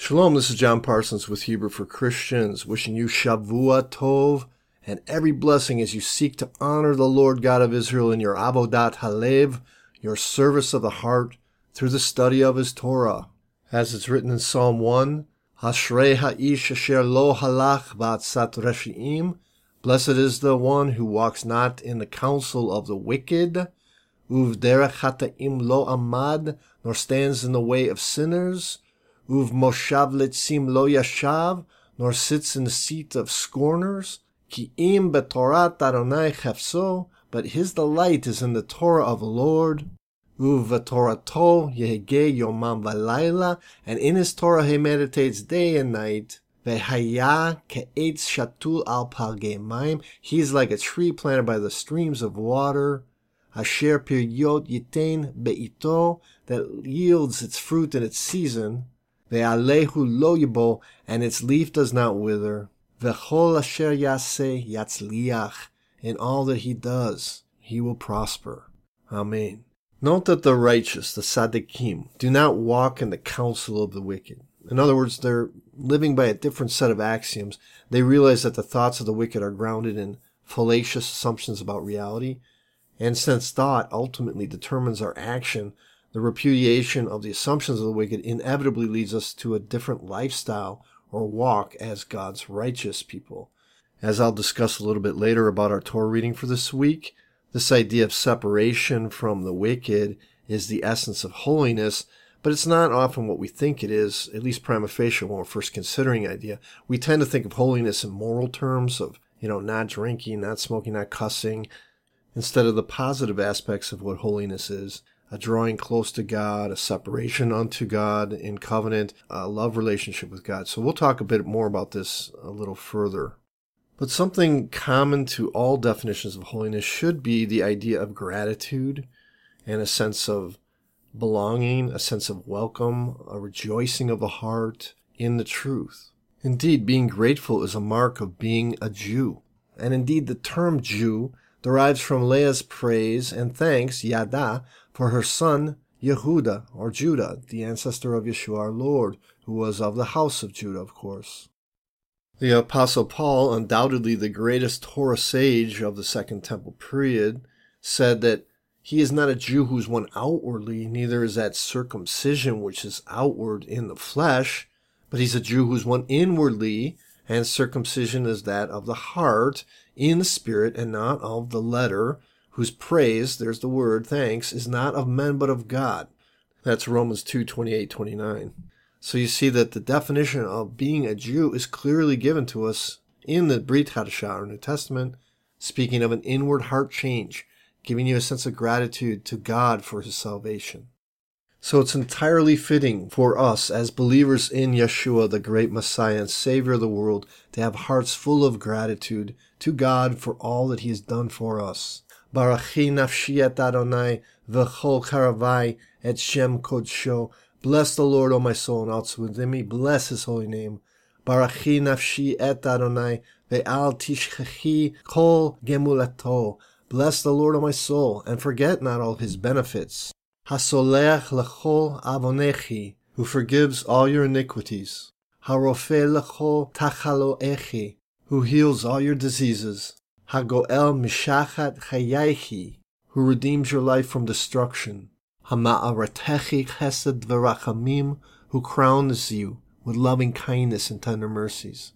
Shalom, this is John Parsons with Hebrew for Christians, wishing you Shavua Tov and every blessing as you seek to honor the Lord God of Israel in your Avodat Halev, your service of the heart, through the study of His Torah. As it's written in Psalm 1, Ashrei ha'ish asher lo halach ba'atzat reshi'im, blessed is the one who walks not in the counsel of the wicked, uvderech hata'im lo amad, nor stands in the way of sinners, Uv moshav letzim lo yashav, nor sits in the seat of scorners. Ki im betorat Adonai chefso, but his delight is in the Torah of the Lord. Uv v'torato yehege yomam v'layla, and in his Torah he meditates day and night. V'haya ke'etz shatul al palgei mayim, he is like a tree planted by the streams of water. Asher piryot yitain be'ito, that yields its fruit in its season. Ve'alehu lo yibo, and its leaf does not wither. Ve'chol asher yaseh yatzliach, in all that he does, he will prosper. Amen. Note that the righteous, the tzaddikim, do not walk in the counsel of the wicked. In other words, they're living by a different set of axioms. They realize that the thoughts of the wicked are grounded in fallacious assumptions about reality, and since thought ultimately determines our action, the repudiation of the assumptions of the wicked inevitably leads us to a different lifestyle or walk as God's righteous people. As I'll discuss a little bit later about our Torah reading for this week, this idea of separation from the wicked is the essence of holiness, but it's not often what we think it is, at least prima facie when we're first considering the idea. We tend to think of holiness in moral terms of, not drinking, not smoking, not cussing, instead of the positive aspects of what holiness is. A drawing close to God, a separation unto God in covenant, a love relationship with God. So we'll talk a bit more about this a little further. But something common to all definitions of holiness should be the idea of gratitude and a sense of belonging, a sense of welcome, a rejoicing of the heart in the truth. Indeed, being grateful is a mark of being a Jew. And indeed, the term Jew derives from Leah's praise and thanks, Yada, for her son Yehuda, or Judah, the ancestor of Yeshua our Lord, who was of the house of Judah, of course. The Apostle Paul, undoubtedly the greatest Torah sage of the Second Temple period, said that he is not a Jew who's one outwardly, neither is that circumcision which is outward in the flesh, but he's a Jew who's one inwardly, and circumcision is that of the heart, in the spirit, and not of the letter, whose praise, there's the word, thanks, is not of men but of God. That's Romans 2:28-29. So you see that the definition of being a Jew is clearly given to us in the Brit Hadashah, or New Testament, speaking of an inward heart change, giving you a sense of gratitude to God for His salvation. So it's entirely fitting for us as believers in Yeshua, the great Messiah and Savior of the world, to have hearts full of gratitude to God for all that He has done for us. Barachi nafshi et Adonai v'chol karavai et Shem kodsho. Bless the Lord, O my soul, and also within me. Bless His holy name. Barachi nafshi et Adonai ve'al tishchechi kol gemulato. Bless the Lord, O my soul, and forget not all His benefits. Hasolech lechol avonechi, who forgives all your iniquities. Harofeh lechol tachaloechi, who heals all your diseases. Hagoel mishachat chayaichi, who redeems your life from destruction. Hama'aratechi chesed v'rachamim, who crowns you with loving kindness and tender mercies.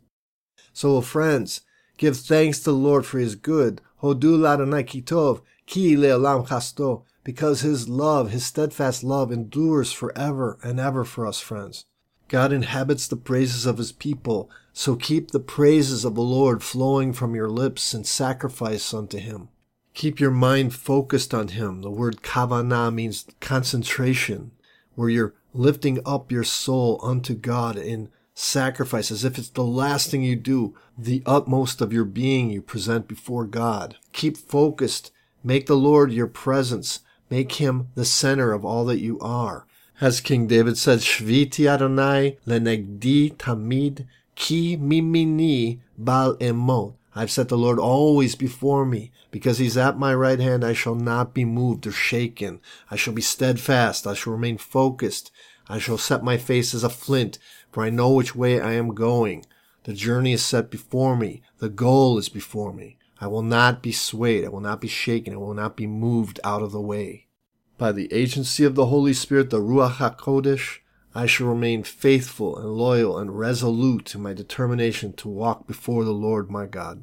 So, friends, give thanks to the Lord for His good. Hodu l'Adonai ki tov, ki le'olam chasto, because His love, His steadfast love, endures forever and ever for us, friends. God inhabits the praises of His people, so keep the praises of the Lord flowing from your lips in sacrifice unto Him. Keep your mind focused on Him. The word kavanah means concentration, where you're lifting up your soul unto God in sacrifice, as if it's the last thing you do, the utmost of your being you present before God. Keep focused. Make the Lord your presence. Make Him the center of all that you are. As King David said, Shviti Adonai lenegdi tamid ki mimini bal emot. I've set the Lord always before me. Because He's at my right hand, I shall not be moved or shaken. I shall be steadfast. I shall remain focused. I shall set my face as a flint, For I know which way I am going. The journey is set before me. The goal is before me. I will not be swayed. I will not be shaken. I will not be moved out of the way. By the agency of the Holy Spirit, the Ruach HaKodesh, I shall remain faithful and loyal and resolute in my determination to walk before the Lord my God.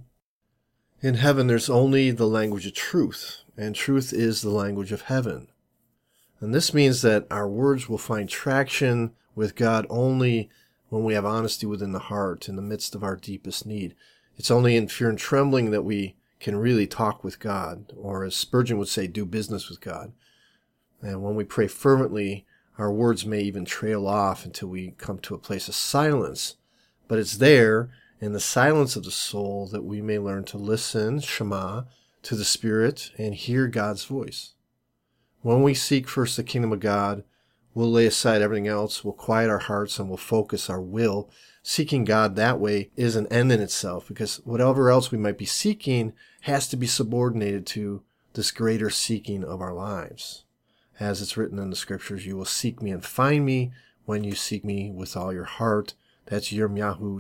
In heaven, there's only the language of truth, and truth is the language of heaven. And this means that our words will find traction with God only when we have honesty within the heart in the midst of our deepest need. It's only in fear and trembling that we can really talk with God, or as Spurgeon would say, do business with God. And when we pray fervently, our words may even trail off until we come to a place of silence. But it's there, in the silence of the soul, that we may learn to listen, Shema, to the Spirit and hear God's voice. When we seek first the kingdom of God, we'll lay aside everything else, we'll quiet our hearts, and we'll focus our will. Seeking God that way is an end in itself, because whatever else we might be seeking has to be subordinated to this greater seeking of our lives. As it's written in the scriptures, you will seek me and find me when you seek me with all your heart. That's Yirmiyahu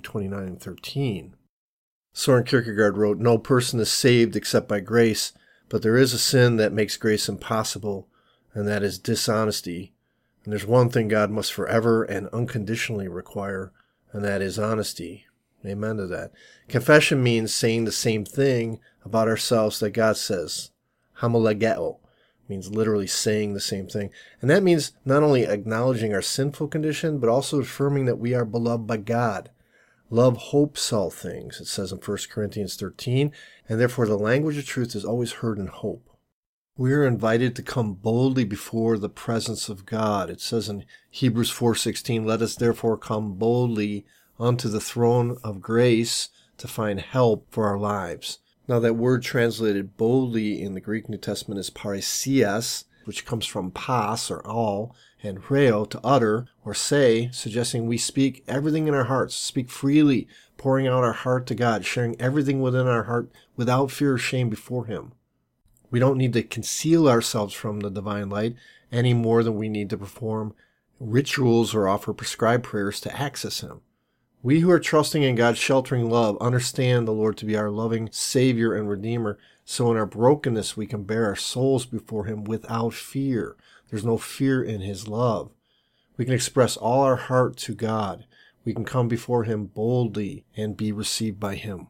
29:13. Soren Kierkegaard wrote, "No person is saved except by grace, but there is a sin that makes grace impossible, and that is dishonesty. And there's one thing God must forever and unconditionally require, and that is honesty." Amen to that. Confession means saying the same thing about ourselves that God says. Homologeo means literally saying the same thing. And that means not only acknowledging our sinful condition, but also affirming that we are beloved by God. Love hopes all things, it says in 1 Corinthians 13, and therefore the language of truth is always heard in hope. We are invited to come boldly before the presence of God. It says in Hebrews 4:16, "Let us therefore come boldly unto the throne of grace to find help for our lives." Now that word translated boldly in the Greek New Testament is parisias, which comes from pas, or all, and reo, to utter or say, suggesting we speak everything in our hearts, speak freely, pouring out our heart to God, sharing everything within our heart without fear or shame before Him. We don't need to conceal ourselves from the divine light any more than we need to perform rituals or offer prescribed prayers to access Him. We who are trusting in God's sheltering love understand the Lord to be our loving Savior and Redeemer, so in our brokenness we can bear our souls before Him without fear. There's no fear in His love. We can express all our heart to God. We can come before Him boldly and be received by Him.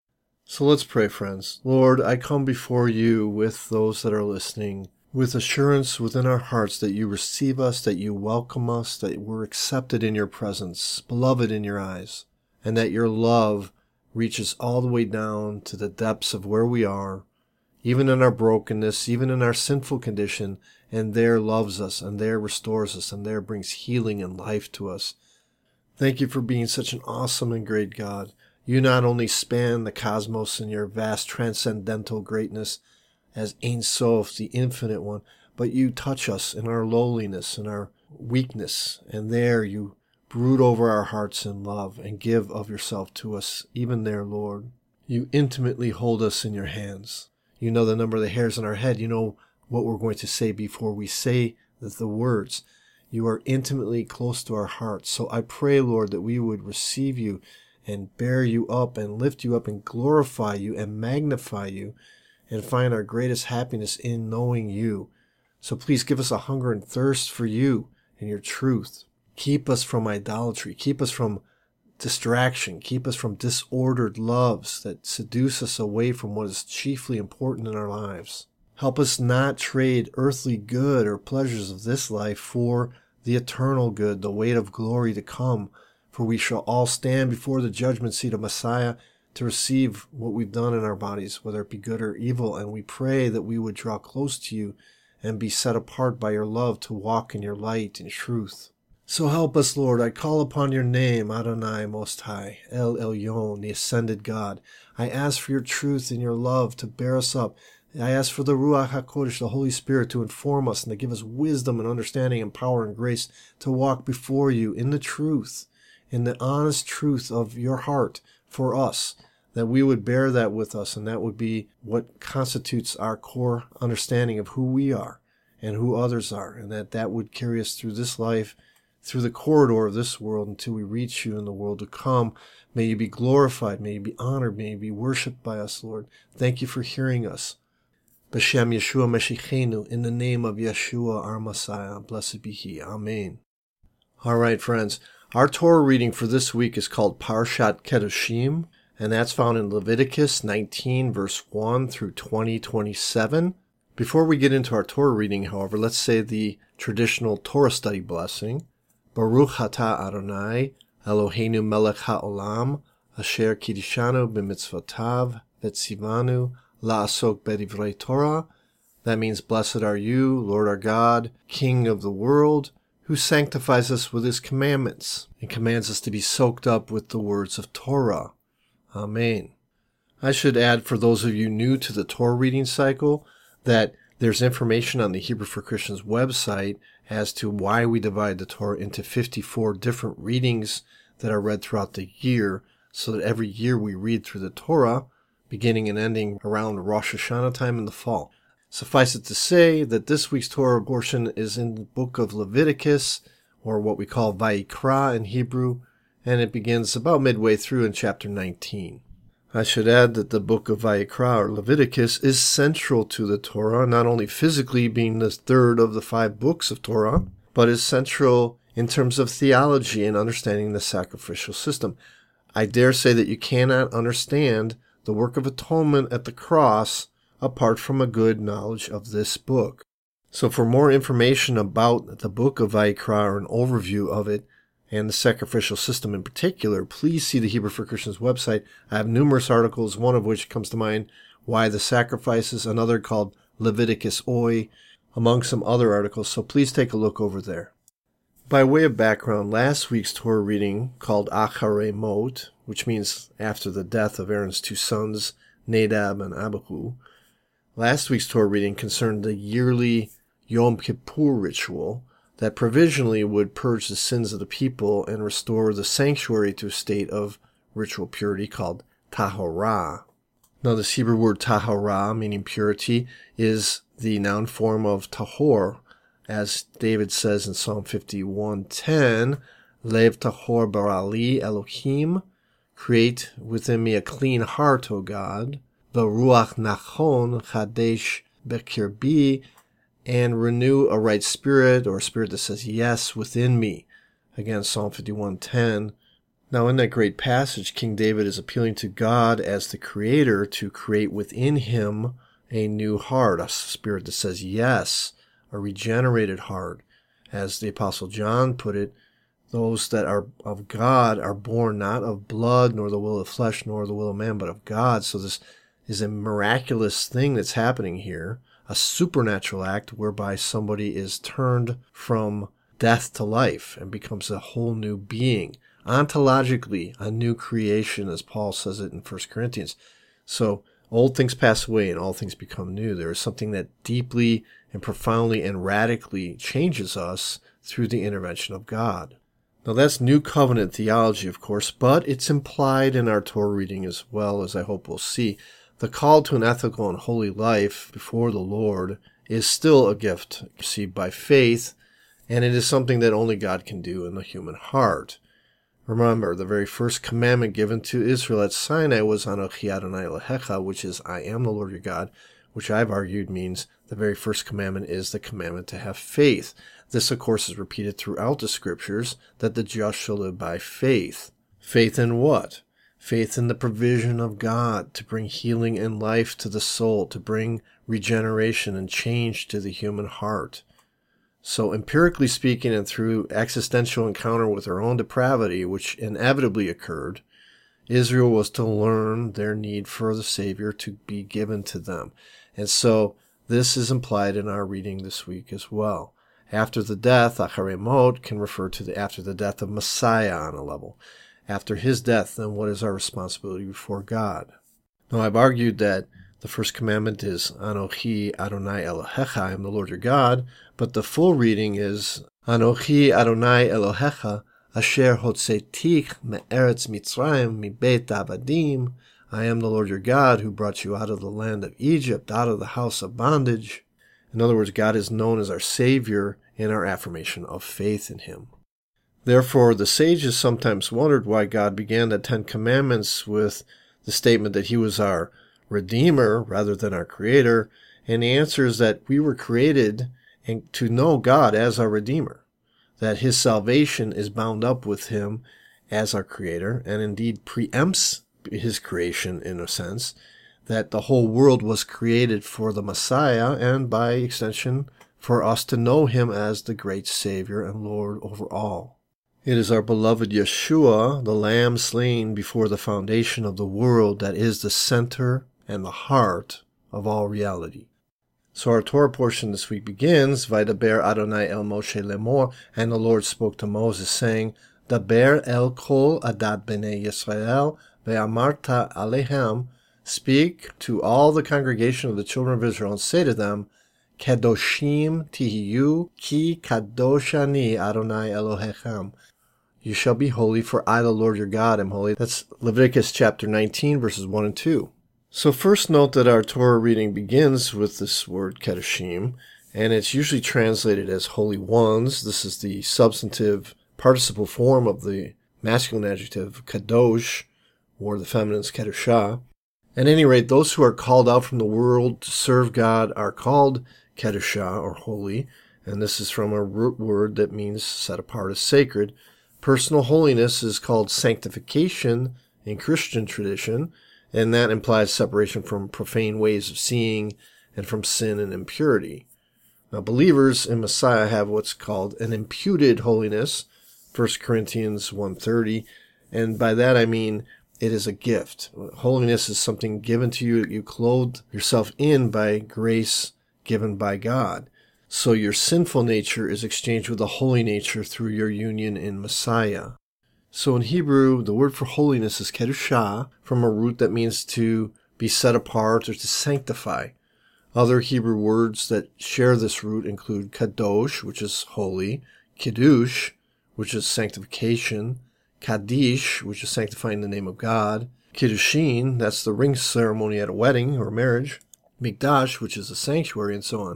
So let's pray, friends. Lord, I come before You with those that are listening, with assurance within our hearts that You receive us, that You welcome us, that we're accepted in Your presence, beloved in Your eyes, and that Your love reaches all the way down to the depths of where we are, even in our brokenness, even in our sinful condition, and there loves us, and there restores us, and there brings healing and life to us. Thank You for being such an awesome and great God. You not only span the cosmos in Your vast transcendental greatness as Ein Sof, the Infinite One, but You touch us in our lowliness and our weakness, and there You brood over our hearts in love and give of Yourself to us, even there, Lord. You intimately hold us in Your hands. You know the number of the hairs on our head. You know what we're going to say before we say the words. You are intimately close to our hearts. So I pray, Lord, that we would receive You and bear You up and lift You up and glorify You and magnify You and find our greatest happiness in knowing You. So please give us a hunger and thirst for You and Your truth. Keep us from idolatry. Keep us from distraction. Keep us from disordered loves that seduce us away from what is chiefly important in our lives. Help us not trade earthly good or pleasures of this life for the eternal good, the weight of glory to come. For we shall all stand before the judgment seat of Messiah to receive what we've done in our bodies, whether it be good or evil. And we pray that we would draw close to You and be set apart by Your love to walk in Your light and truth. So help us, Lord. I call upon Your name, Adonai Most High, El Elyon, the ascended God. I ask for Your truth and Your love to bear us up. I ask for the Ruach HaKodesh, the Holy Spirit, to inform us and to give us wisdom and understanding and power and grace to walk before You in the truth, in the honest truth of Your heart for us, that we would bear that with us, and that would be what constitutes our core understanding of who we are and who others are, and that would carry us through this life through the corridor of this world until we reach you in the world to come. May you be glorified. May you be honored. May you be worshipped by us, Lord. Thank you for hearing us. B'Shem Yeshua Meshichenu, in the name of Yeshua, our Messiah, blessed be He. Amen. All right, friends. Our Torah reading for this week is called Parshat Kedoshim, and that's found in Leviticus 19, verse 1 through 20:27. Before we get into our Torah reading, however, let's say the traditional Torah study blessing. Baruch atah Adonai, Eloheinu melech ha'olam, asher kiddushanu b'mitzvotav, v'tzivanu la'asok b'divrei Torah. That means, blessed are you, Lord our God, King of the world, who sanctifies us with his commandments and commands us to be soaked up with the words of Torah. Amen. I should add, for those of you new to the Torah reading cycle, that there's information on the Hebrew for Christians website as to why we divide the Torah into 54 different readings that are read throughout the year, so that every year we read through the Torah, beginning and ending around Rosh Hashanah time in the fall. Suffice it to say that this week's Torah portion is in the book of Leviticus, or what we call Vayikra in Hebrew, and it begins about midway through in chapter 19. I should add that the book of Vayikra, or Leviticus, is central to the Torah, not only physically being the third of the 5 books of Torah, but is central in terms of theology and understanding the sacrificial system. I dare say that you cannot understand the work of atonement at the cross apart from a good knowledge of this book. So for more information about the book of Vayikra, or an overview of it, and the sacrificial system in particular, please see the Hebrew for Christians website. I have numerous articles, one of which comes to mind, Why the Sacrifices, another called Leviticus Oi, among some other articles, so please take a look over there. By way of background, last week's Torah reading, called Acharei Mot, which means after the death of Aaron's 2 sons, Nadab and Abihu, last week's Torah reading concerned the yearly Yom Kippur ritual that provisionally would purge the sins of the people and restore the sanctuary to a state of ritual purity called tahorah. Now, this Hebrew word tahorah, meaning purity, is the noun form of tahor, as David says in Psalm 51:10, Lev tahor barali Elohim, create within me a clean heart, O God, v'ruach nachon chadesh bekirbi, and renew a right spirit, or a spirit that says yes, within me. Again, Psalm 51:10. Now, in that great passage, King David is appealing to God as the Creator to create within him a new heart, a spirit that says yes, a regenerated heart. As the Apostle John put it, those that are of God are born not of blood, nor the will of flesh, nor the will of man, but of God. So this is a miraculous thing that's happening here, a supernatural act whereby somebody is turned from death to life and becomes a whole new being. Ontologically, a new creation, as Paul says it in 1 Corinthians. So, old things pass away and all things become new. There is something that deeply and profoundly and radically changes us through the intervention of God. Now, that's New Covenant theology, of course, but it's implied in our Torah reading as well, as I hope we'll see. The call to an ethical and holy life before the Lord is still a gift received by faith, and it is something that only God can do in the human heart. Remember, the very first commandment given to Israel at Sinai was Anochi Adonai Elohecha, which is, I am the Lord your God, which I've argued means the very first commandment is the commandment to have faith. This, of course, is repeated throughout the Scriptures, that the just shall live by faith. Faith in what? Faith in the provision of God to bring healing and life to the soul, to bring regeneration and change to the human heart. So empirically speaking, and through existential encounter with their own depravity, which inevitably occurred, Israel was to learn their need for the Savior to be given to them. And so this is implied in our reading this week as well. After the death, Acharei Mot can refer to after the death of Messiah on a level. After his death, then what is our responsibility before God? Now, I've argued that the first commandment is Anochi Adonai Elohecha, I am the Lord your God, but the full reading is Anochi Adonai Elohecha, Asher hotzetich me'eretz Mitzrayim mibeit avadim, I am the Lord your God who brought you out of the land of Egypt, out of the house of bondage. In other words, God is known as our Savior in our affirmation of faith in him. Therefore, the sages sometimes wondered why God began the Ten Commandments with the statement that he was our Redeemer rather than our Creator. And the answer is that we were created to know God as our Redeemer, that his salvation is bound up with him as our Creator, and indeed preempts his creation in a sense, that the whole world was created for the Messiah, and by extension, for us to know him as the great Savior and Lord over all. It is our beloved Yeshua, the Lamb slain before the foundation of the world, that is the center and the heart of all reality. So our Torah portion this week begins, Vaydaber Adonai el Moshe lemor, and the Lord spoke to Moses, saying, Daber el kol adat bnei Yisrael, ve'amarta alehem, speak to all the congregation of the children of Israel, and say to them, Kadoshim tihiyu, ki kadosh ani Adonai Elohechem. You shall be holy, for I, the Lord your God, am holy. That's Leviticus chapter 19, verses 1 and 2. So first note that our Torah reading begins with this word Kedoshim, and it's usually translated as holy ones. This is the substantive participle form of the masculine adjective Kadosh, or the feminine's Kedoshah. At any rate, those who are called out from the world to serve God are called Kedoshah, or holy, and this is from a root word that means set apart as sacred. Personal holiness is called sanctification in Christian tradition, and that implies separation from profane ways of seeing and from sin and impurity. Now, believers in Messiah have what's called an imputed holiness, 1 Corinthians 1:30, and by that I mean it is a gift. Holiness is something given to you that you clothe yourself in by grace given by God. So your sinful nature is exchanged with a holy nature through your union in Messiah. So in Hebrew, the word for holiness is kedushah, from a root that means to be set apart or to sanctify. Other Hebrew words that share this root include kadosh, which is holy, kiddush, which is sanctification, kaddish, which is sanctifying the name of God, kiddushin, that's the ring ceremony at a wedding or marriage, mikdash, which is a sanctuary, and so on.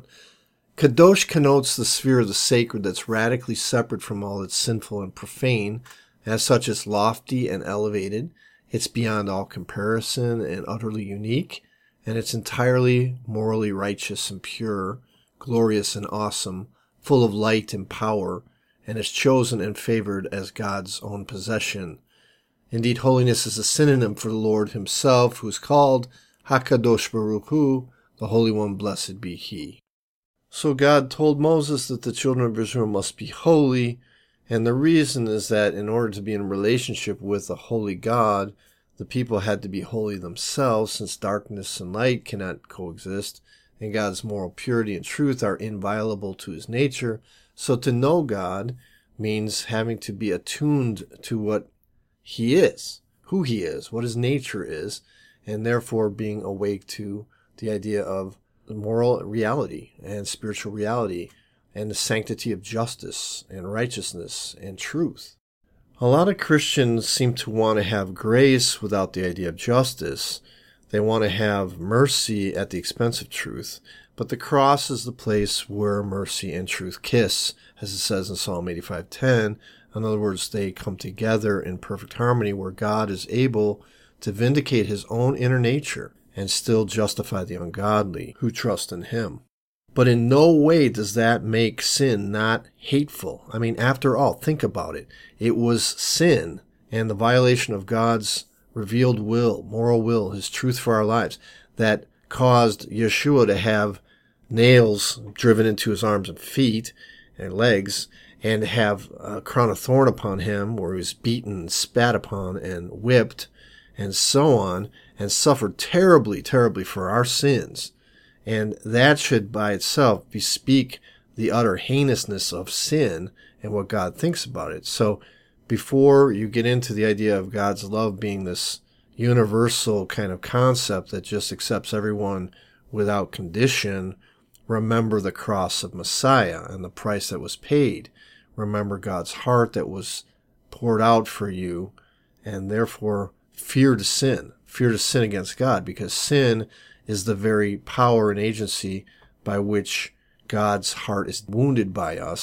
Kadosh connotes the sphere of the sacred that's radically separate from all that's sinful and profane. As such, it's lofty and elevated. It's beyond all comparison and utterly unique. And it's entirely morally righteous and pure, glorious and awesome, full of light and power, and is chosen and favored as God's own possession. Indeed, holiness is a synonym for the Lord himself, who is called HaKadosh Baruch Hu, the Holy One, blessed be he. So God told Moses that the children of Israel must be holy, and the reason is that in order to be in relationship with a holy God, the people had to be holy themselves, since darkness and light cannot coexist, and God's moral purity and truth are inviolable to his nature. So to know God means having to be attuned to what he is, who he is, what his nature is, and therefore being awake to the idea of moral reality and spiritual reality and the sanctity of justice and righteousness and truth. A lot of Christians seem to want to have grace without the idea of justice. They want to have mercy at the expense of truth. But the cross is the place where mercy and truth kiss, as it says in Psalm 85:10. In other words, they come together in perfect harmony, where God is able to vindicate his own inner nature and still justify the ungodly who trust in him. But in no way does that make sin not hateful. I mean, after all, think about it. It was sin and the violation of God's revealed will, moral will, his truth for our lives, that caused Yeshua to have nails driven into his arms and feet and legs, and have a crown of thorn upon him, where he was beaten, spat upon, and whipped, and so on, and suffered terribly, terribly for our sins. And that should by itself bespeak the utter heinousness of sin and what God thinks about it. So before you get into the idea of God's love being this universal kind of concept that just accepts everyone without condition, remember the cross of Messiah and the price that was paid. Remember God's heart that was poured out for you, and therefore fear to sin against God, because sin is the very power and agency by which God's heart is wounded by us,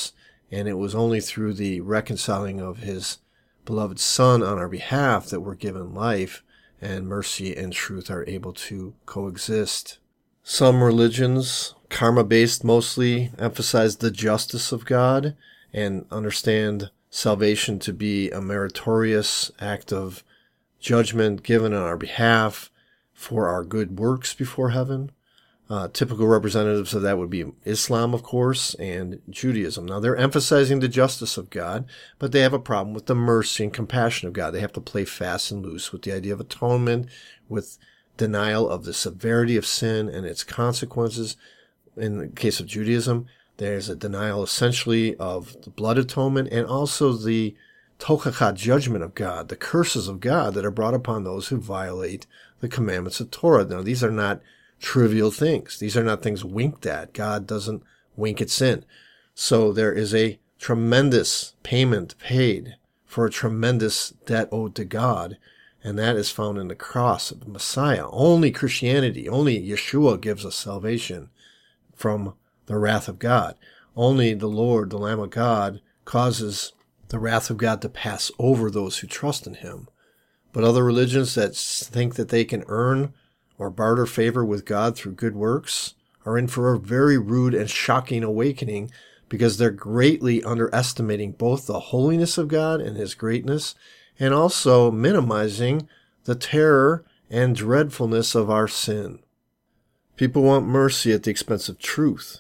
And it was only through the reconciling of his beloved Son on our behalf that we're given life, and mercy and truth are able to coexist. Some religions, karma-based mostly, emphasize the justice of God and understand salvation to be a meritorious act of judgment given on our behalf for our good works before heaven. Typical representatives of that would be Islam, of course, and Judaism. Now, they're emphasizing the justice of God, but they have a problem with the mercy and compassion of God. They have to play fast and loose with the idea of atonement, with denial of the severity of sin and its consequences. In the case of Judaism, there's a denial essentially of the blood atonement and also the Tokachah judgment of God, the curses of God that are brought upon those who violate the commandments of Torah. Now, these are not trivial things. These are not things winked at. God doesn't wink at sin. So there is a tremendous payment paid for a tremendous debt owed to God, and that is found in the cross of the Messiah. Only Christianity, only Yeshua gives us salvation from the wrath of God. Only the Lord, the Lamb of God, causes the wrath of God to pass over those who trust in him. But other religions that think that they can earn or barter favor with God through good works are in for a very rude and shocking awakening, because they're greatly underestimating both the holiness of God and his greatness, and also minimizing the terror and dreadfulness of our sin. People want mercy at the expense of truth,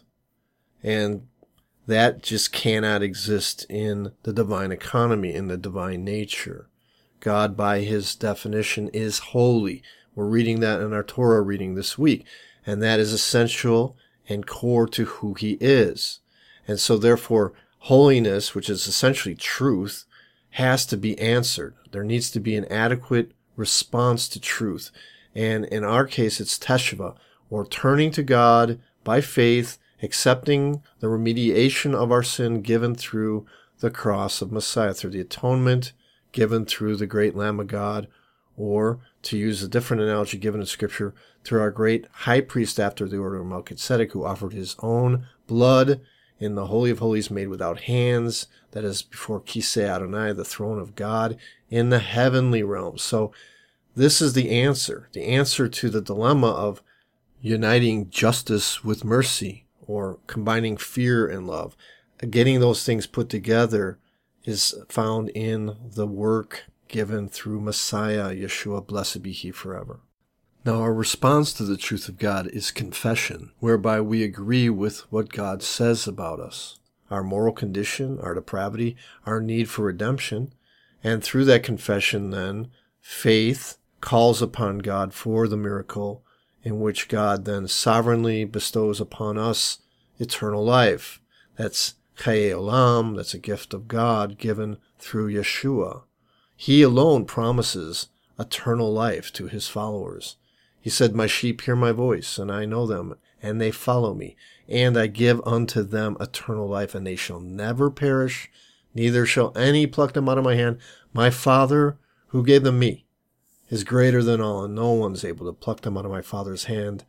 and that just cannot exist in the divine economy, in the divine nature. God, by his definition, is holy. We're reading that in our Torah reading this week, and that is essential and core to who he is. And so therefore, holiness, which is essentially truth, has to be answered. There needs to be an adequate response to truth. And in our case, it's teshuvah, or turning to God by faith, accepting the remediation of our sin given through the cross of Messiah, through the atonement given through the great Lamb of God, or to use a different analogy given in Scripture, through our great high priest after the order of Melchizedek, who offered his own blood in the Holy of Holies made without hands, that is before Kisei Adonai, the throne of God, in the heavenly realm. So this is the answer to the dilemma of uniting justice with mercy, or combining fear and love. Getting those things put together is found in the work given through Messiah, Yeshua, blessed be he forever. Now, our response to the truth of God is confession, whereby we agree with what God says about us, our moral condition, our depravity, our need for redemption, and through that confession, then, faith calls upon God for the miracle in which God then sovereignly bestows upon us eternal life. That's Chayei Olam, that's a gift of God given through Yeshua. He alone promises eternal life to his followers. He said, "My sheep hear my voice, and I know them, and they follow me. And I give unto them eternal life, and they shall never perish, neither shall any pluck them out of my hand. My Father, who gave them me, is greater than all, and no one's able to pluck them out of my Father's hand.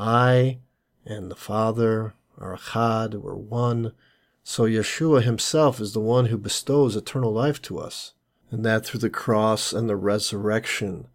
I and the Father are echad, we're one." So Yeshua himself is the one who bestows eternal life to us, and that through the cross and the resurrection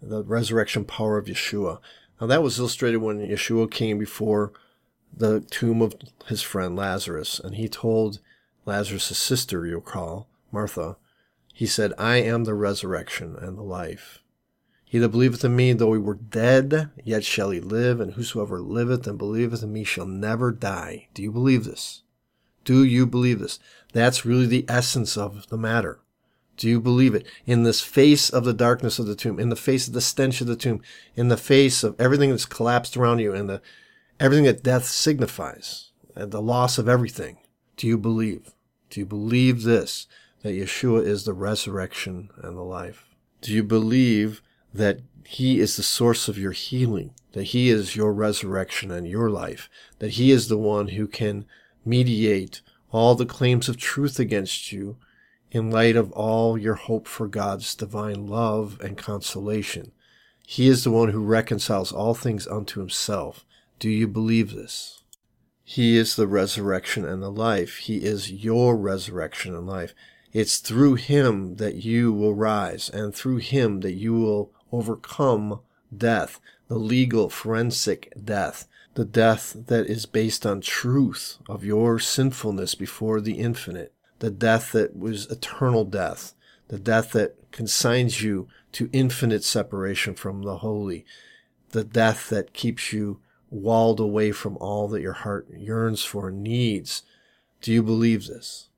power of Yeshua. Now that was illustrated when Yeshua came before the tomb of his friend Lazarus, and he told Lazarus' sister, you'll recall, Martha, he said, "I am the resurrection and the life. He that believeth in me, though he were dead, yet shall he live, and whosoever liveth and believeth in me shall never die." Do you believe this? Do you believe this? That's really the essence of the matter. Do you believe it? In the face of the darkness of the tomb, in the face of the stench of the tomb, in the face of everything that's collapsed around you, and everything that death signifies, and the loss of everything, do you believe? Do you believe this, that Yeshua is the resurrection and the life? Do you believe that he is the source of your healing, that he is your resurrection and your life, that he is the one who can mediate all the claims of truth against you in light of all your hope for God's divine love and consolation? He is the one who reconciles all things unto himself. Do you believe this? He is the resurrection and the life. He is your resurrection and life. It's through him that you will rise, and through him that you will overcome death, the legal, forensic death, the death that is based on truth of your sinfulness before the infinite, the death that was eternal death, the death that consigns you to infinite separation from the holy, the death that keeps you walled away from all that your heart yearns for and needs. Do you believe this?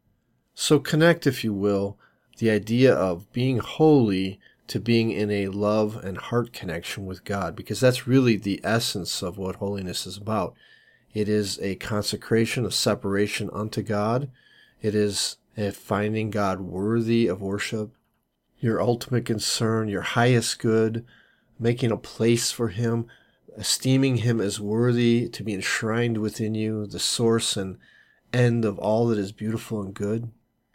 So connect, if you will, the idea of being holy to being in a love and heart connection with God, because that's really the essence of what holiness is about. It is a consecration, a separation unto God. It is a finding God worthy of worship, your ultimate concern, your highest good, making a place for him, esteeming him as worthy to be enshrined within you, the source and end of all that is beautiful and good.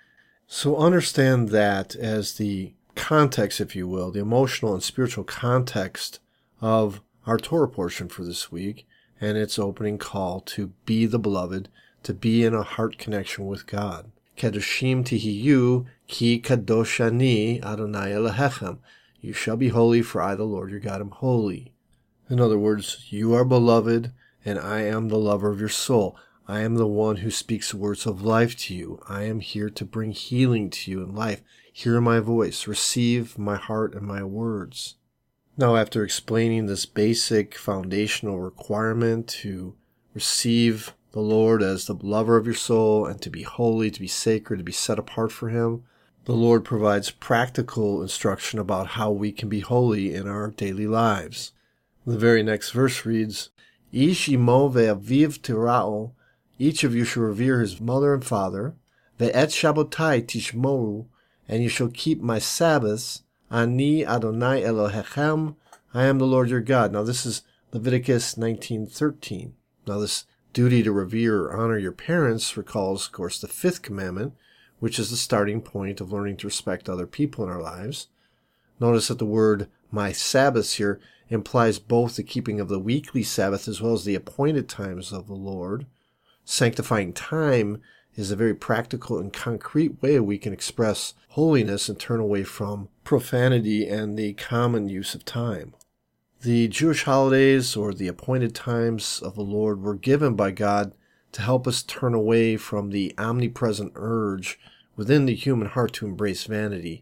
So understand that as the context, if you will, the emotional and spiritual context of our Torah portion for this week and its opening call to be the beloved, to be in a heart connection with God. Kedoshim tihiyu ki kadosh ani Adonai Elahechem. You shall be holy, for I, the Lord your God, am holy. In other words, you are beloved, and I am the lover of your soul. I am the one who speaks words of life to you. I am here to bring healing to you in life. Hear my voice. Receive my heart and my words. Now, after explaining this basic foundational requirement to receive the Lord as the lover of your soul and to be holy, to be sacred, to be set apart for him, the Lord provides practical instruction about how we can be holy in our daily lives. The very next verse reads, Ish imo ve'aviv tira'o, each of you shall revere his mother and father, ve'et shabbotai tishmoru, and you shall keep my Sabbaths, ani Adonai Elohechem, I am the Lord your God. Now this is Leviticus 19:13. Now this duty to revere or honor your parents recalls, of course, the fifth commandment, which is the starting point of learning to respect other people in our lives. Notice that the word my Sabbaths here implies both the keeping of the weekly Sabbath as well as the appointed times of the Lord. Sanctifying time is a very practical and concrete way we can express holiness and turn away from profanity and the common use of time. The Jewish holidays, or the appointed times of the Lord, were given by God to help us turn away from the omnipresent urge within the human heart to embrace vanity.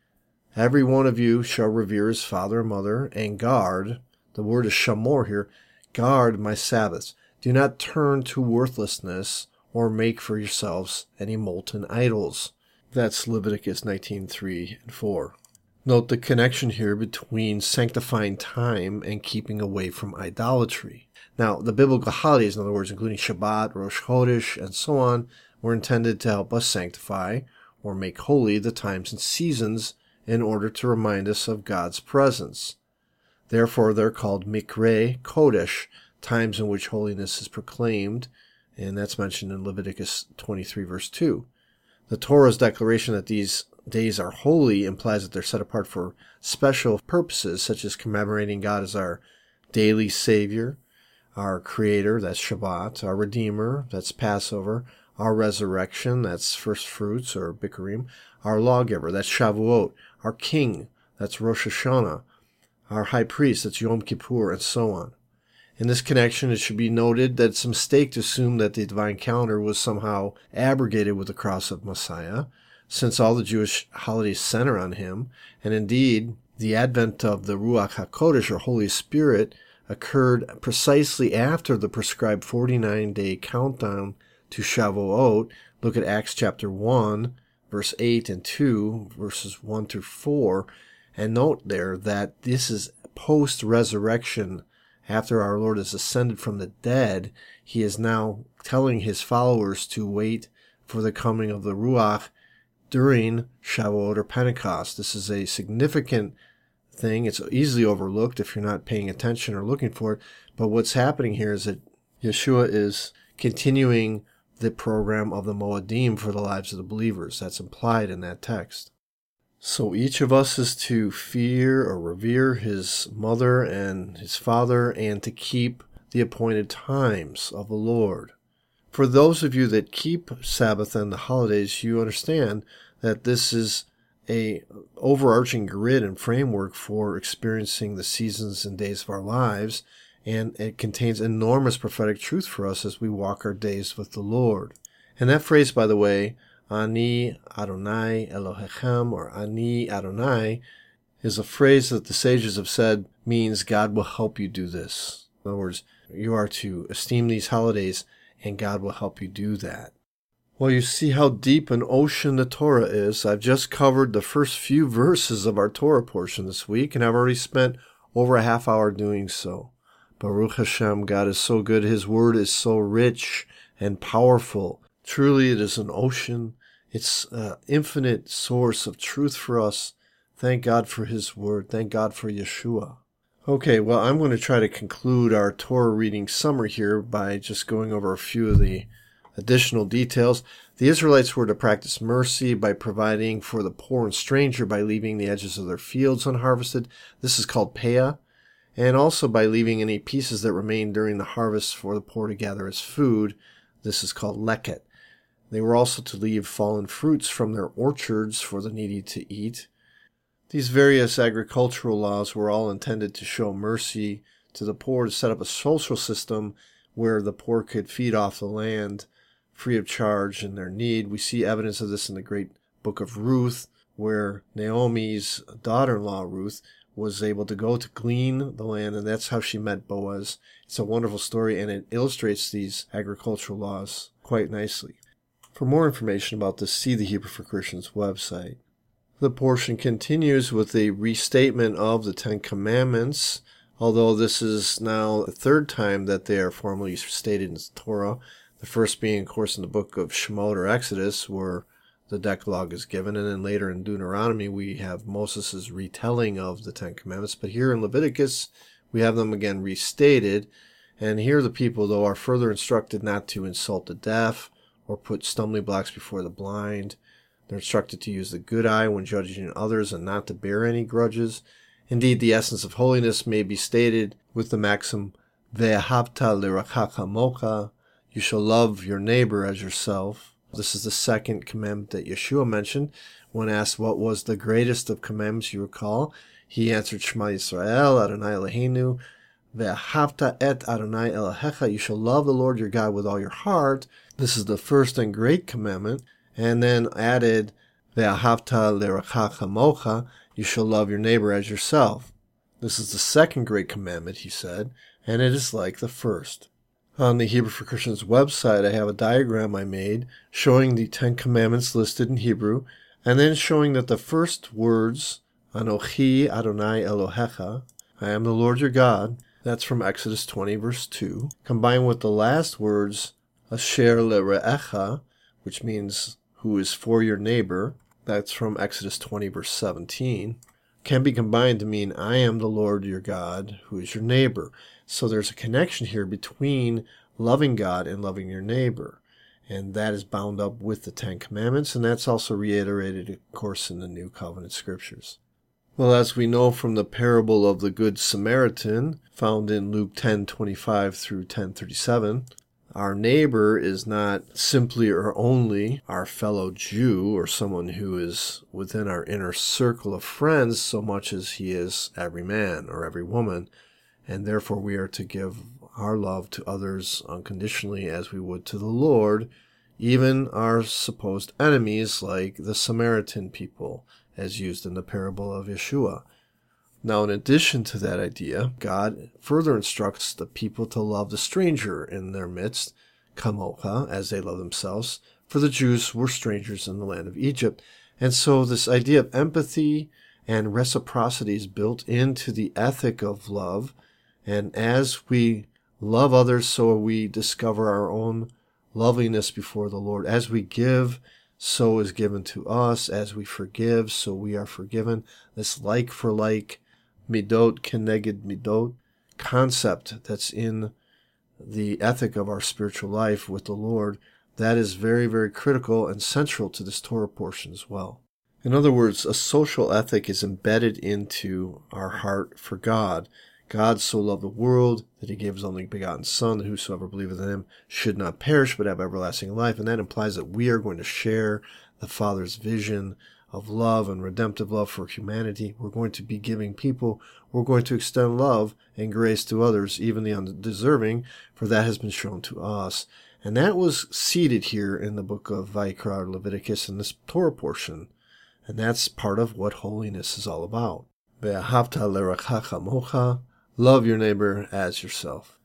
Every one of you shall revere his father and mother, and guard, the word is shamor here, guard my Sabbaths. Do not turn to worthlessness or make for yourselves any molten idols. That's Leviticus 19:3 and 4. Note the connection here between sanctifying time and keeping away from idolatry. Now, the biblical holidays, in other words, including Shabbat, Rosh Chodesh, and so on, were intended to help us sanctify or make holy the times and seasons in order to remind us of God's presence. Therefore, they're called Mikre Kodesh, times in which holiness is proclaimed, and that's mentioned in Leviticus 23, verse 2. The Torah's declaration that these days are holy implies that they're set apart for special purposes, such as commemorating God as our daily Savior, our Creator, that's Shabbat, our Redeemer, that's Passover, our resurrection, that's first fruits or Bikurim, our lawgiver, that's Shavuot, our King, that's Rosh Hashanah, our high priest, that's Yom Kippur, and so on. In this connection, it should be noted that it's a mistake to assume that the divine calendar was somehow abrogated with the cross of Messiah, since all the Jewish holidays center on him, and indeed, the advent of the Ruach HaKodesh, or Holy Spirit, occurred precisely after the prescribed 49-day countdown to Shavuot. Look at Acts chapter 1, verse 8 and 2, verses 1 through 4, and note there that this is post-resurrection. After our Lord has ascended from the dead, he is now telling his followers to wait for the coming of the Ruach during Shavuot or Pentecost. This is a significant thing. It's easily overlooked if you're not paying attention or looking for it. But what's happening here is that Yeshua is continuing the program of the Moedim for the lives of the believers. That's implied in that text. So each of us is to fear or revere his mother and his father and to keep the appointed times of the Lord. For those of you that keep Sabbath and the holidays, you understand that this is a overarching grid and framework for experiencing the seasons and days of our lives, and it contains enormous prophetic truth for us as we walk our days with the Lord. And that phrase, by the way, Ani Adonai Elohechem, or Ani Adonai, is a phrase that the sages have said means God will help you do this. In other words, you are to esteem these holidays, and God will help you do that. Well, you see how deep an ocean the Torah is. I've just covered the first few verses of our Torah portion this week, and I've already spent over a half hour doing so. Baruch Hashem, God is so good. His word is so rich and powerful. Truly, it is an ocean. It's an infinite source of truth for us. Thank God for His word. Thank God for Yeshua. Okay, well, I'm going to try to conclude our Torah reading summary here by just going over a few of the additional details. The Israelites were to practice mercy by providing for the poor and stranger by leaving the edges of their fields unharvested. This is called peah. And also by leaving any pieces that remain during the harvest for the poor to gather as food. This is called leket. They were also to leave fallen fruits from their orchards for the needy to eat. These various agricultural laws were all intended to show mercy to the poor, to set up a social system where the poor could feed off the land free of charge in their need. We see evidence of this in the great book of Ruth, where Naomi's daughter-in-law, Ruth, was able to go to glean the land, and that's how she met Boaz. It's a wonderful story, and it illustrates these agricultural laws quite nicely. For more information about this, see the Hebrew for Christians website. The portion continues with a restatement of the Ten Commandments, although this is now the third time that they are formally stated in the Torah. The first being, of course, in the book of Shemot or Exodus, where the Decalogue is given, and then later in Deuteronomy we have Moses' retelling of the Ten Commandments. But here in Leviticus we have them again restated, and here the people, though, are further instructed not to insult the deaf or put stumbling blocks before the blind. They're instructed to use the good eye when judging others and not to bear any grudges. Indeed, the essence of holiness may be stated with the maxim, Ve'ahavta l'racha kamocha, you shall love your neighbor as yourself. This is the second commandment that Yeshua mentioned. When asked what was the greatest of commandments, you recall, he answered, Shema Yisrael, Adonai Eloheinu, Ve'ahavta et Adonai Elohecha, you shall love the Lord your God with all your heart. This is the first and great commandment. And then added, Ve'ahavta l'racha kamocha, you shall love your neighbor as yourself. This is the second great commandment, he said, and it is like the first. On the Hebrew for Christians website, I have a diagram I made showing the Ten Commandments listed in Hebrew, and then showing that the first words, Anochi Adonai Elohecha, I am the Lord your God, that's from Exodus 20, verse 2, combined with the last words, Asher le're'echa, which means who is for your neighbor, that's from Exodus 20, verse 17, can be combined to mean I am the Lord your God, who is your neighbor. So there's a connection here between loving God and loving your neighbor. And that is bound up with the Ten Commandments, and that's also reiterated, of course, in the New Covenant Scriptures. Well, as we know from the parable of the Good Samaritan, found in Luke 10:25 through 10:37, our neighbor is not simply or only our fellow Jew or someone who is within our inner circle of friends so much as he is every man or every woman, and therefore we are to give our love to others unconditionally as we would to the Lord, even our supposed enemies like the Samaritan people, as used in the parable of Yeshua. Now, in addition to that idea, God further instructs the people to love the stranger in their midst, kamocha, as they love themselves, for the Jews were strangers in the land of Egypt. And so this idea of empathy and reciprocity is built into the ethic of love. And as we love others, so we discover our own loveliness before the Lord. As we give, so is given to us. As we forgive, so we are forgiven. This like for like, midot keneged midot concept that's in the ethic of our spiritual life with the Lord, that is very, very critical and central to this Torah portion as well. In other words, a social ethic is embedded into our heart for God. God so loved the world that he gave his only begotten Son, that whosoever believeth in him should not perish but have everlasting life. And that implies that we are going to share the Father's vision of love and redemptive love for humanity. We're going to be giving people, we're going to extend love and grace to others, even the undeserving, for that has been shown to us. And that was seated here in the book of Vayikra, or Leviticus, in this Torah portion. And that's part of what holiness is all about. Ve'ahavta l'rechacha kamocha, love your neighbor as yourself.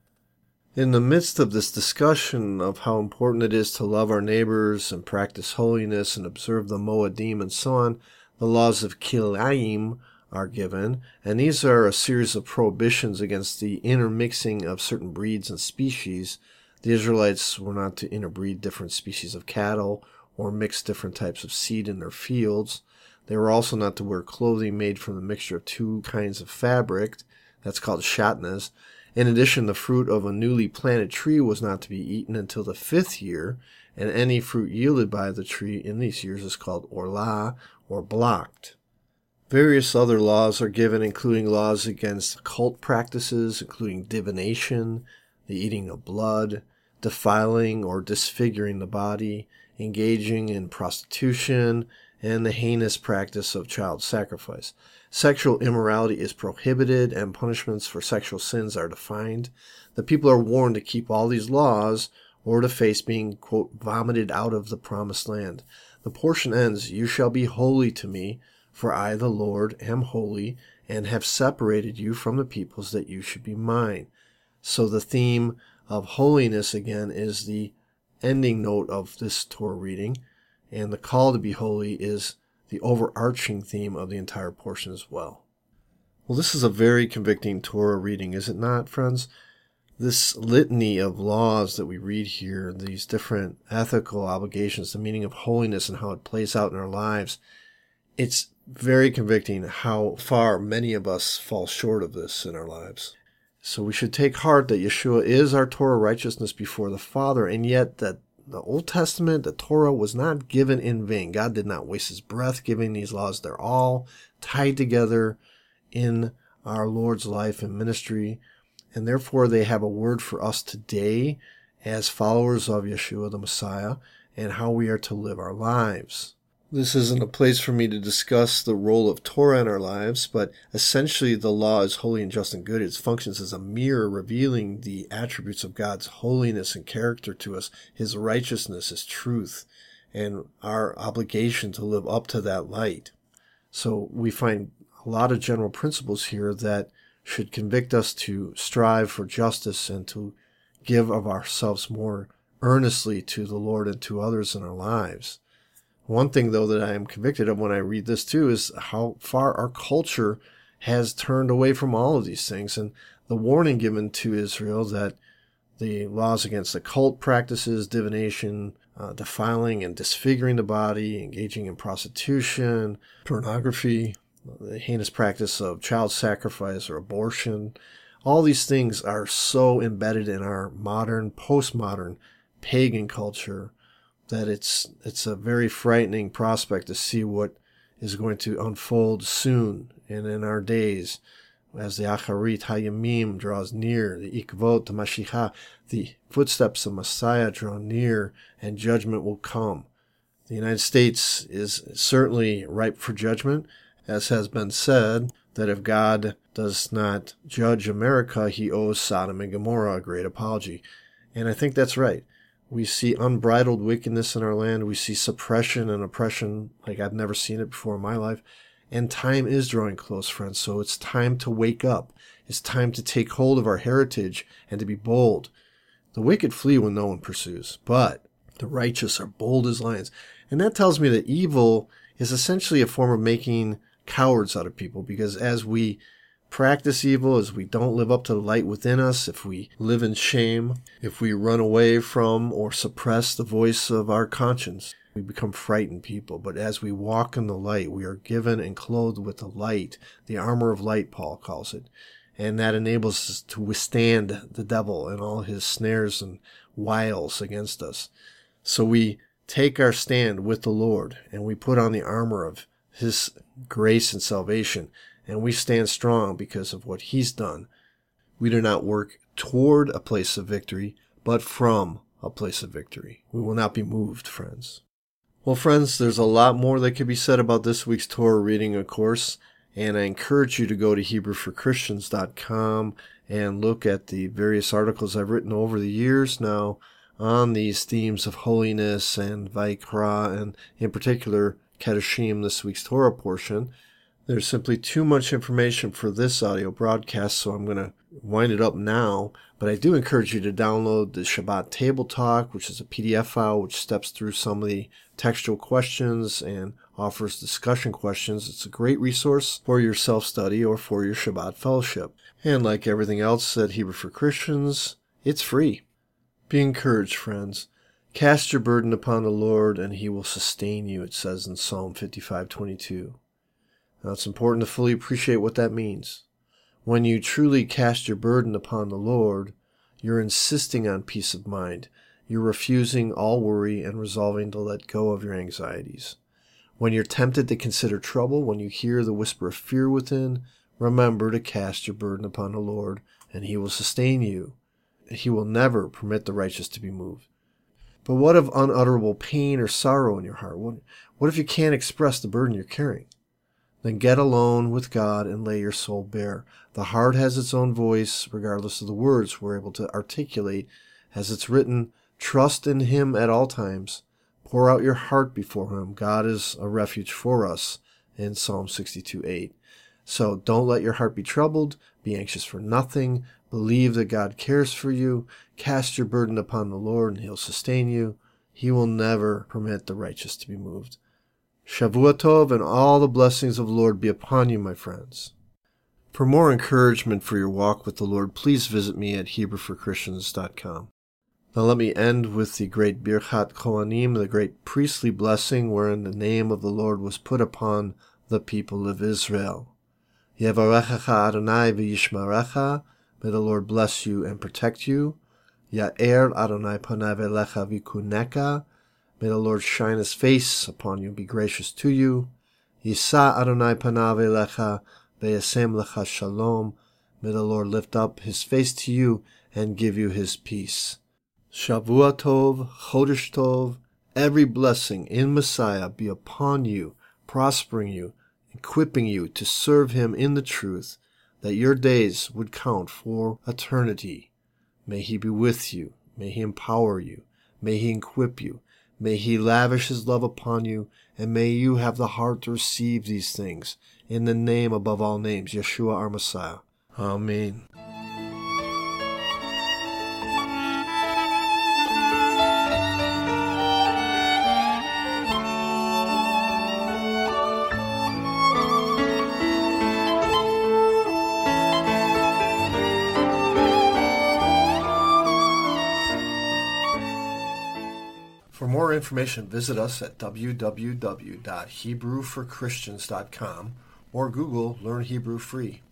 In the midst of this discussion of how important it is to love our neighbors and practice holiness and observe the Moedim and so on, the laws of Kilayim are given, and these are a series of prohibitions against the intermixing of certain breeds and species. The Israelites were not to interbreed different species of cattle or mix different types of seed in their fields. They were also not to wear clothing made from the mixture of two kinds of fabric. That's called shatnez. In addition, the fruit of a newly planted tree was not to be eaten until the 5th year, and any fruit yielded by the tree in these years is called orlah, or blocked. Various other laws are given, including laws against occult practices, including divination, the eating of blood, defiling or disfiguring the body, engaging in prostitution, and the heinous practice of child sacrifice. Sexual immorality is prohibited, and punishments for sexual sins are defined. The people are warned to keep all these laws, or to face being, quote, vomited out of the promised land. The portion ends, "You shall be holy to me, for I, the Lord, am holy, and have separated you from the peoples that you should be mine." So the theme of holiness, again, is the ending note of this Torah reading, and the call to be holy is the overarching theme of the entire portion as well. Well, this is a very convicting Torah reading, is it not, friends? This litany of laws that we read here, these different ethical obligations, the meaning of holiness and how it plays out in our lives, it's very convicting how far many of us fall short of this in our lives. So we should take heart that Yeshua is our Torah righteousness before the Father, and yet that the Old Testament, the Torah, was not given in vain. God did not waste his breath giving these laws. They're all tied together in our Lord's life and ministry, and therefore they have a word for us today as followers of Yeshua the Messiah and how we are to live our lives. This isn't a place for me to discuss the role of Torah in our lives, but essentially the law is holy and just and good. It functions as a mirror revealing the attributes of God's holiness and character to us, his righteousness, his truth, and our obligation to live up to that light. So we find a lot of general principles here that should convict us to strive for justice and to give of ourselves more earnestly to the Lord and to others in our lives. One thing, though, that I am convicted of when I read this, too, is how far our culture has turned away from all of these things. And the warning given to Israel that the laws against occult practices, divination, defiling and disfiguring the body, engaging in prostitution, pornography, the heinous practice of child sacrifice or abortion, all these things are so embedded in our modern, postmodern, pagan culture that it's a very frightening prospect to see what is going to unfold soon and in our days as the Acharit Hayamim draws near, the Ikvot Mashiach, the footsteps of Messiah draw near, and judgment will come. The United States is certainly ripe for judgment, as has been said, that if God does not judge America, he owes Sodom and Gomorrah a great apology. And I think that's right. We see unbridled wickedness in our land. We see suppression and oppression like I've never seen it before in my life. And time is drawing close, friends. So it's time to wake up. It's time to take hold of our heritage and to be bold. The wicked flee when no one pursues, but the righteous are bold as lions. And that tells me that evil is essentially a form of making cowards out of people, because as we practice evil, as we don't live up to the light within us, if we live in shame, if we run away from or suppress the voice of our conscience, we become frightened people. But as we walk in the light, we are given and clothed with the light, the armor of light, Paul calls it. And that enables us to withstand the devil and all his snares and wiles against us. So we take our stand with the Lord, and we put on the armor of his grace and salvation, and we stand strong because of what he's done We do not work toward a place of victory, but from a place of victory. We will not be moved, friends. Well, friends, there's a lot more that could be said about this week's Torah reading, of course, and I encourage you to go to HebrewForChristians.com and look at the various articles I've written over the years now on these themes of holiness and Vaikra, and in particular, Kedoshim, this week's Torah portion. There's simply too much information for this audio broadcast, so I'm going to wind it up now. But I do encourage you to download the Shabbat Table Talk, which is a PDF file which steps through some of the textual questions and offers discussion questions. It's a great resource for your self-study or for your Shabbat fellowship. And like everything else at Hebrew for Christians, it's free. Be encouraged, friends. Cast your burden upon the Lord, and He will sustain you, it says in Psalm 55:22. Now, it's important to fully appreciate what that means. When you truly cast your burden upon the Lord, you're insisting on peace of mind. You're refusing all worry and resolving to let go of your anxieties. When you're tempted to consider trouble, when you hear the whisper of fear within, remember to cast your burden upon the Lord, and He will sustain you. He will never permit the righteous to be moved. But what of unutterable pain or sorrow in your heart? What if you can't express the burden you're carrying? Then get alone with God and lay your soul bare. The heart has its own voice, regardless of the words we're able to articulate. As it's written, trust in Him at all times. Pour out your heart before Him. God is a refuge for us in Psalm 62:8. So don't let your heart be troubled. Be anxious for nothing. Believe that God cares for you. Cast your burden upon the Lord and He'll sustain you. He will never permit the righteous to be moved. Shavua Tov, and all the blessings of the Lord be upon you, my friends. For more encouragement for your walk with the Lord, please visit me at HebrewForChristians.com. Now let me end with the great Birchat Kohanim, the great priestly blessing wherein the name of the Lord was put upon the people of Israel. Yevarechecha Adonai v'yishmarecha, may the Lord bless you and protect you. Ya'er Adonai panav elecha v'kuneka, may the Lord shine His face upon you and be gracious to you. Yisa Adonai panav elecha ve'yasem lecha shalom. May the Lord lift up His face to you and give you His peace. Shavua Tov, Chodesh Tov, every blessing in Messiah be upon you, prospering you, equipping you to serve Him in the truth, that your days would count for eternity. May He be with you. May He empower you. May He equip you. May He lavish His love upon you, and may you have the heart to receive these things in the name above all names, Yeshua our Messiah. Amen. For more information, visit us at www.HebrewForChristians.com or Google Learn Hebrew Free.